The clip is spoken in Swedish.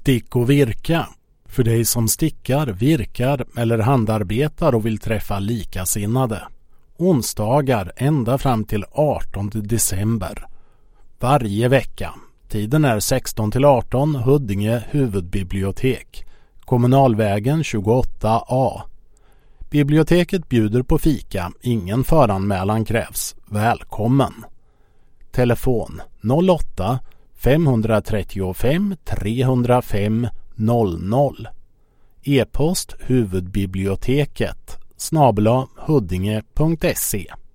Stick och virka. För dig som stickar, virkar eller handarbetar och vill träffa likasinnade. Onsdagar ända fram till 18 december. Varje vecka. Tiden är 16-18, Huddinge huvudbibliotek. Kommunalvägen 28A. Biblioteket bjuder på fika. Ingen föranmälan krävs. Välkommen. Telefon 08 535 305 00. E-post huvudbiblioteket @huddinge.se.